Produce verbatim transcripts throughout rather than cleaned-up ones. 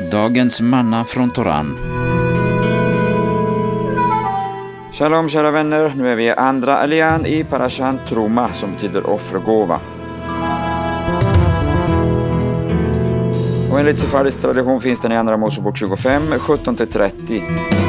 Dagens manna från Toran. Shalom kära vänner, nu är vi i andra alian i Parashan Truma som betyder offergåva. Och enligt sefardis tradition finns den i andra Mosebok tjugofem, sjutton till trettio.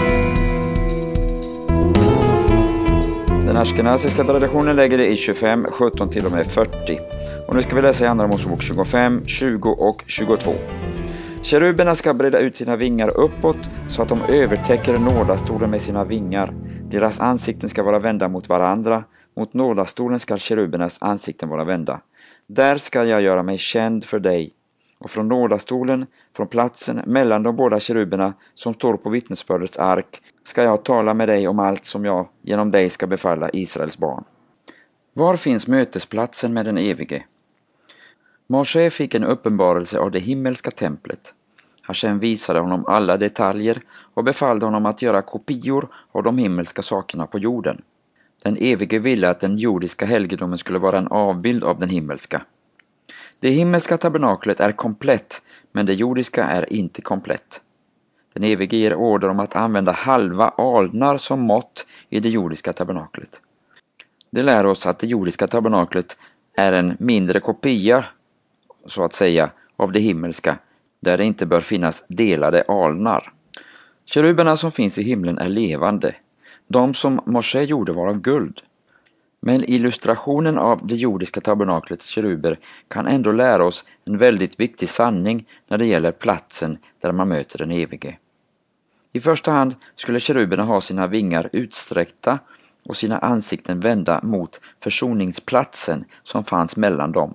Den ashkenaziska traditionen lägger det i tjugofem, sjutton till och med fyrtio. Och nu ska vi läsa i andra Mosebok tjugofem, tjugo och tjugotvå. Keruberna ska breda ut sina vingar uppåt så att de övertäcker nådastolen med sina vingar. Deras ansikten ska vara vända mot varandra. Mot nådastolen ska kerubernas ansikten vara vända. Där ska jag göra mig känd för dig. Och från nådastolen, från platsen mellan de båda keruberna som står på vittnesbördets ark, ska jag tala med dig om allt som jag genom dig ska befalla Israels barn. Var finns mötesplatsen med den evige? Moshe fick en uppenbarelse av det himmelska templet. Hashem visade honom alla detaljer och befallde honom att göra kopior av de himmelska sakerna på jorden. Den evige ville att den jordiska helgedomen skulle vara en avbild av den himmelska. Det himmelska tabernaklet är komplett, men det jordiska är inte komplett. Den evige ger order om att använda halva alnar som mått i det jordiska tabernaklet. Det lär oss att det jordiska tabernaklet är en mindre kopia, så att säga, av det himmelska, där det inte bör finnas delade alnar. Keruberna som finns i himlen är levande. De som Moshe gjorde var av guld. Men illustrationen av det jordiska tabernaklets keruber kan ändå lära oss en väldigt viktig sanning när det gäller platsen där man möter den evige. I första hand skulle keruberna ha sina vingar utsträckta och sina ansikten vända mot försoningsplatsen som fanns mellan dem.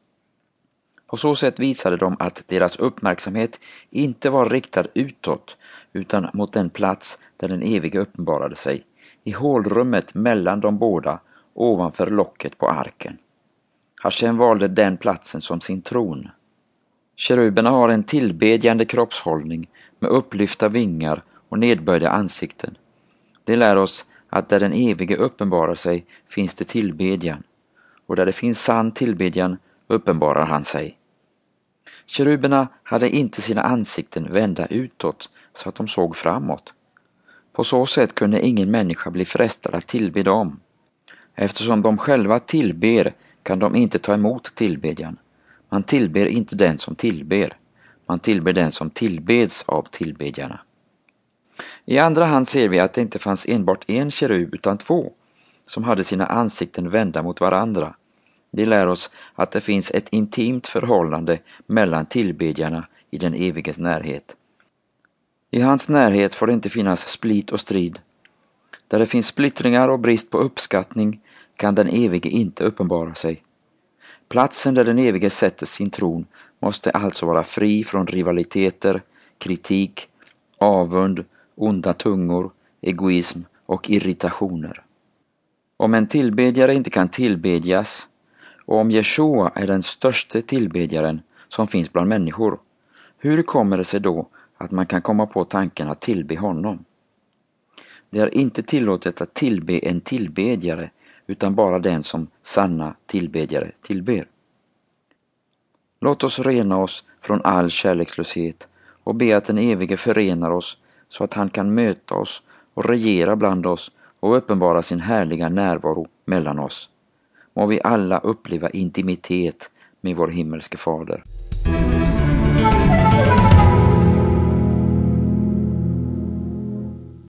På så sätt visade de att deras uppmärksamhet inte var riktad utåt utan mot den plats där den evige uppenbarade sig, i hålrummet mellan de båda ovanför locket på arken. Hashem valde den platsen som sin tron. Keruberna har en tillbedjande kroppshållning med upplyfta vingar och nedböjda ansikten. Det lär oss att där den evige uppenbarar sig finns det tillbedjan, och där det finns sann tillbedjan uppenbarar han sig. Keruberna hade inte sina ansikten vända utåt så att de såg framåt. På så sätt kunde ingen människa bli frestad att tillbe dem. Eftersom de själva tillber kan de inte ta emot tillbedjan. Man tillber inte den som tillber. Man tillber den som tillbeds av tillbedjarna. I andra hand ser vi att det inte fanns enbart en kerub utan två som hade sina ansikten vända mot varandra. Det lär oss att det finns ett intimt förhållande mellan tillbedjarna i den eviges närhet. I hans närhet får det inte finnas split och strid. Där det finns splittringar och brist på uppskattning kan den evige inte uppenbara sig. Platsen där den evige sätter sin tron måste alltså vara fri från rivaliteter, kritik, avund, onda tungor, egoism och irritationer. Om en tillbedjare inte kan tillbedjas, och om Jeshua är den största tillbedjaren som finns bland människor, hur kommer det sig då att man kan komma på tanken att tillbe honom? Det är inte tillåtet att tillbe en tillbedjare, utan bara den som sanna tillbedjare tillber. Låt oss rena oss från all kärlekslöshet och be att den evige förenar oss så att han kan möta oss och regera bland oss och uppenbara sin härliga närvaro mellan oss. Må vi alla uppleva intimitet med vår himmelske fader.